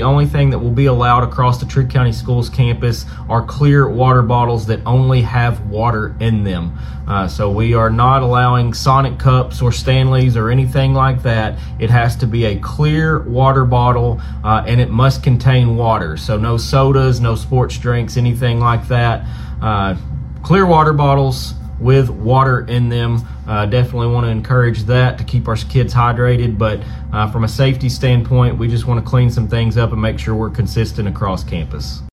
The only thing that will be allowed across the Trigg County Schools campus are clear water bottles that only have water in them. So we are not allowing Sonic cups or Stanleys or anything like that. It has to be a clear water bottle, and it must contain water. So no sodas, no sports drinks, anything like that. Clear water bottles with water in them. Definitely want to encourage that to keep our kids hydrated, but from a safety standpoint, we just want to clean some things up and make sure we're consistent across campus.